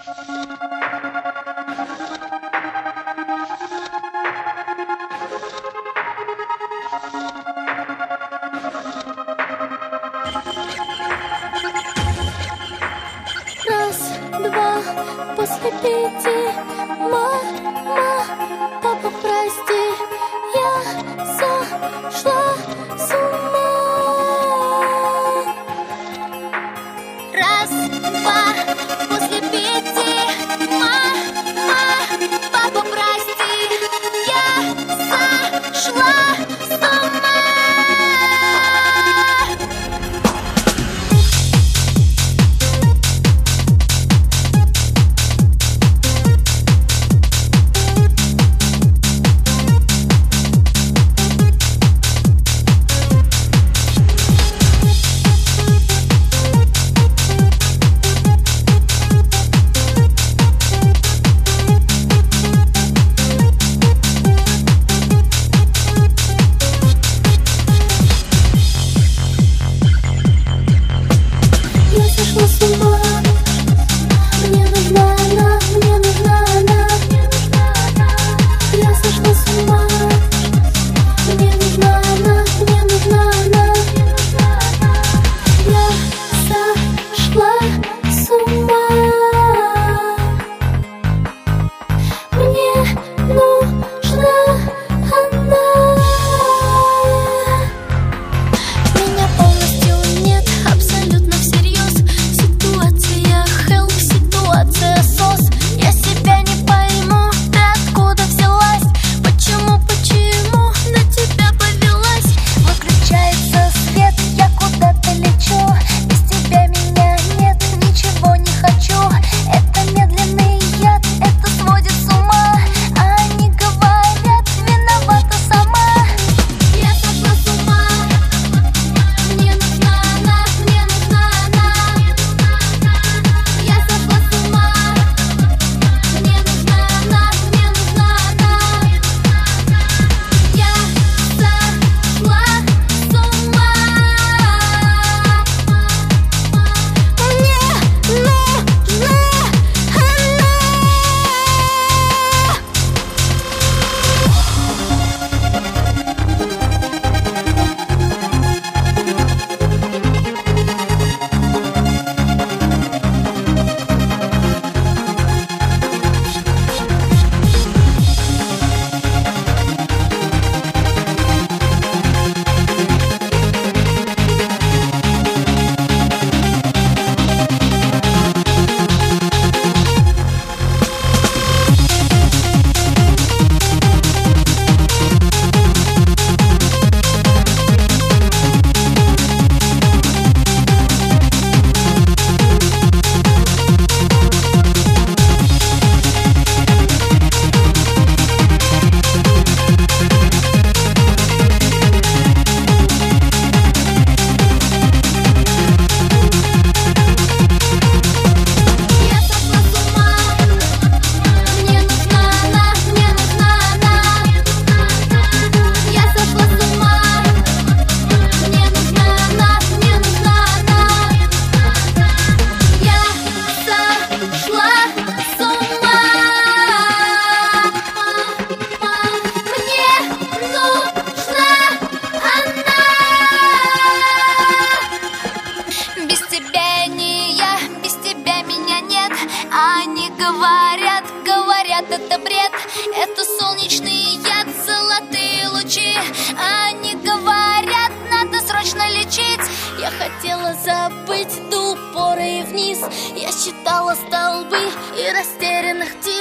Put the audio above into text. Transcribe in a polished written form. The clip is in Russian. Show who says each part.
Speaker 1: Раз, два, после 5. Мама, папа, прости, я сошла с ума. Раз, два, после 5. Мама, папа, прости, я сошла с ума.
Speaker 2: Это бред, это солнечный яд, золотые лучи. Они говорят, надо срочно лечить. Я хотела забыть до упора и вниз. Я считала столбы и растерянных птиц.